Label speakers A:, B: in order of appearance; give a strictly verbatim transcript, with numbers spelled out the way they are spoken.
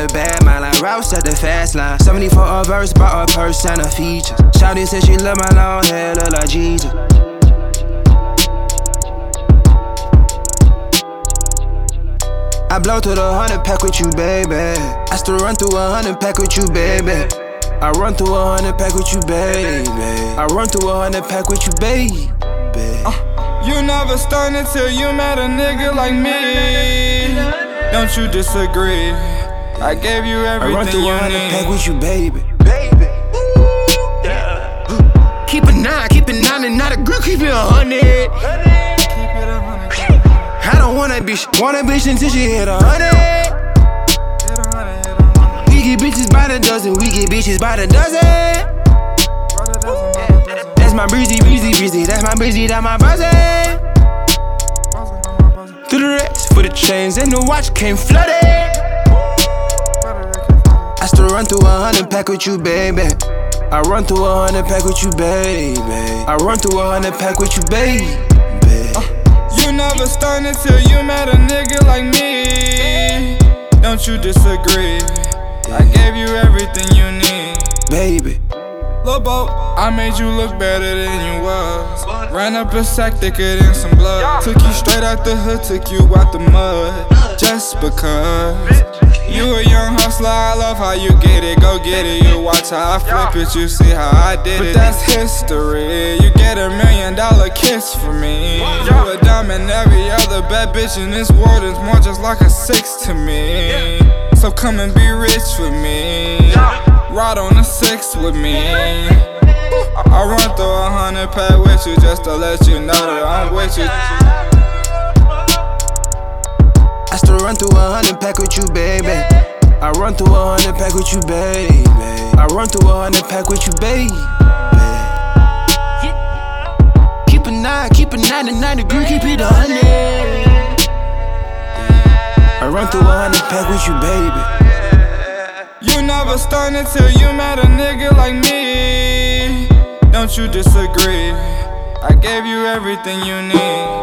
A: a bad mind like Rouse at the fast line. seventy-four a verse, bought a purse and a features. Shawty said she love my long hair, look like Jesus. I blow through the hundred pack with you, baby. I still run through a hundred pack with you, baby. I run through a hundred pack with you, baby. I run through a hundred pack with you, baby.
B: Uh, you never stunned until you met a nigga like me. Don't you disagree? I gave you everything
A: I run through
B: you
A: a hundred
B: need.
A: pack with you, baby. Baby. Yeah. Keep it nine, keep it nine, and not a girl, keep it a hundred. I don't want that bitch, want that bitch until she hit a hundred. We get bitches by the dozen, we get bitches by the dozen. That's my breezy, breezy, breezy, that's my breezy, that's my buzzin'. Through the rest for the chains and the watch came flooded. I still run through a hundred pack with you, baby. I run through a hundred pack with you, baby. I run through a hundred pack with you, baby.
B: You never stunned until you met a nigga like me. Don't you disagree? I gave you everything you need,
A: baby.
B: Lil' Bo, I made you look better than you was. Ran up a sack thicker than some blood. Took you straight out the hood, took you out the mud. Just because you a young hustler, I love how you get it. Go get it, you watch how I flip it, you see how I did it. But that's history, you get a million dollar kiss from me. You a diamond, every other bad bitch in this world is more just like a six to me. So come and be rich with me, ride on the six with me. I run through a hundred pack with you just to let you know that I'm with you.
A: I still run through a hundred pack with you, baby. I run through a hundred pack with you, baby. I run through a hundred pack with you, baby. Keep a nine, keep a nine and nine degree, keep it a hundred. I run through a hundred pack with you, baby.
B: You never stunned until you met a nigga like me. Don't you disagree? I gave you everything you need.